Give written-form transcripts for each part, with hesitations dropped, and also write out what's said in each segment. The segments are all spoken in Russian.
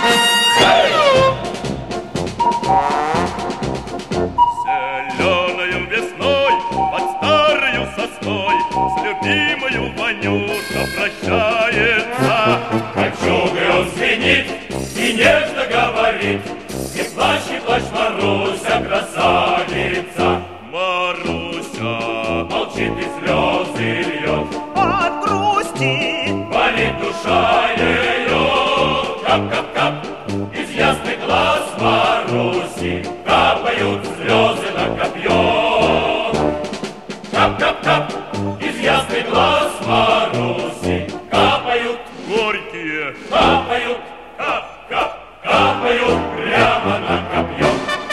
Зеленою весной под старою сосной с любимою Ванюша прощается. Кольчугой он звенит и нежно говорит: не плачь, Маруся, красавица. Маруся Молчит и слезы льет от грусти, болит душа ее. Кап-кап-кап из ясных глаз Маруси капают слезы на копье. Кап-кап-кап из ясных глаз Маруси капают горькие, капают, кап-кап, капают прямо на копье.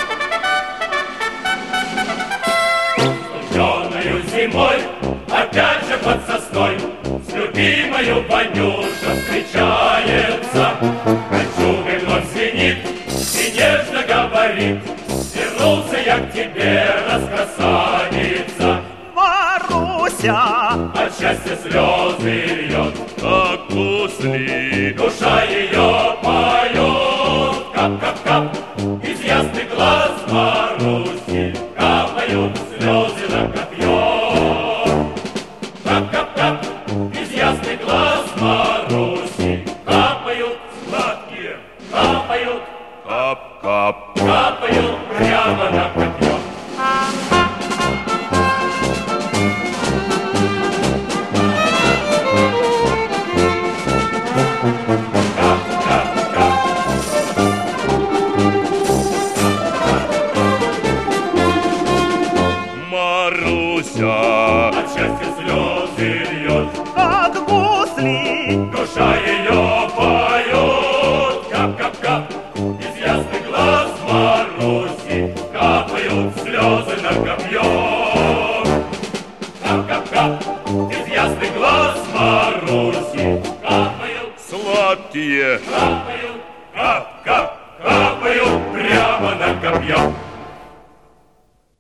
Студеною зимой опять же под сосной с любимою Ванюша встречается. Кольчугой вновь звенит и нежно говорит: вернулся я к тебе, раскрасавица. Маруся, От счастья слезы льет, как гусли. душа ее поет. Кап-кап-кап из ясных глаз Маруси капают слезы на копье. Кап-кап-кап из ясных глаз Маруси капают сладкие, капают, Кап-кап. капают прямо на копье. Маруся От счастья слезы льет, как гусли, душа ее поет. Кап-кап-кап из ясных глаз Маруси капают слезы на копье. Кап-кап-кап из ясных глаз Маруси капают, сладкие. капают, кап-кап, капают прямо на копье.